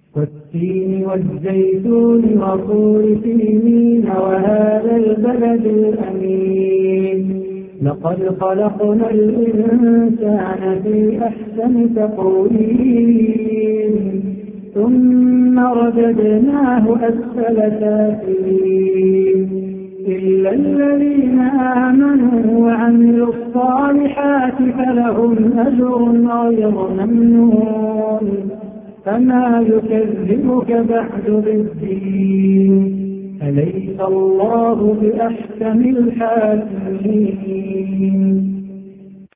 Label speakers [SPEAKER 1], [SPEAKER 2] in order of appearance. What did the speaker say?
[SPEAKER 1] والتين والزيتون وطور سينين وهذا البلد الأمين لقد خلقنا الإنسان في أحسن تقويم ثم رددناه أسفل سافلين إلا الذين آمنوا وعملوا الصالحات فلهم أجر غير ممنون فما يكذبك بعد بالدين أليس الله بأحكم الحاكمين